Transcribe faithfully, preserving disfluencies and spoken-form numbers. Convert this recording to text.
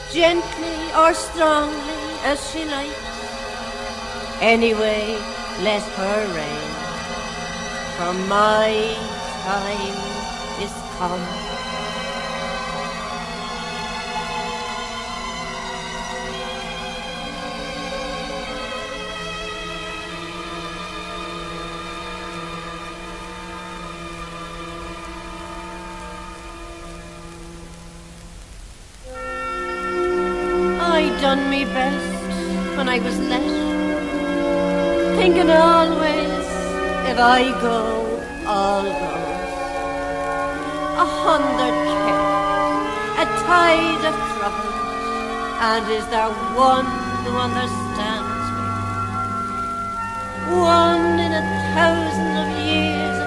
gently or strongly as she likes. Anyway, let her reign, for my time is come. I done me best when I was let, thinking always if I go, all goes. A hundred cares, a tide of trouble, and is there one who understands me? One in a thousand of years